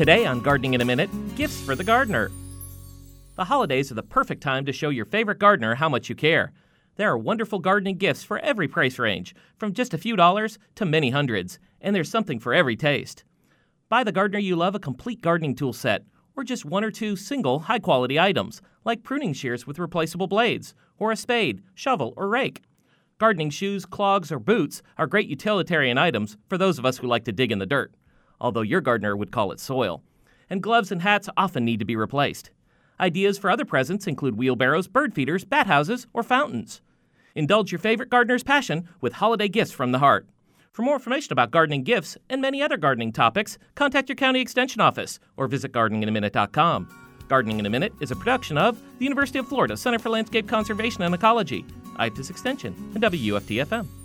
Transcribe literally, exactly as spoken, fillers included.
Today on Gardening in a Minute, gifts for the gardener. The holidays are the perfect time to show your favorite gardener how much you care. There are wonderful gardening gifts for every price range, from just a few dollars to many hundreds, and there's something for every taste. Buy the gardener you love a complete gardening tool set, or just one or two single high-quality items, like pruning shears with replaceable blades, or a spade, shovel, or rake. Gardening shoes, clogs, or boots are great utilitarian items for those of us who like to dig in the dirt, although your gardener would call it soil. And gloves and hats often need to be replaced. Ideas for other presents include wheelbarrows, bird feeders, bat houses, or fountains. Indulge your favorite gardener's passion with holiday gifts from the heart. For more information about gardening gifts and many other gardening topics, contact your county extension office or visit gardening in a minute dot com. Gardening in a Minute is a production of the University of Florida Center for Landscape Conservation and Ecology, I P E S Extension, and W U F T F M.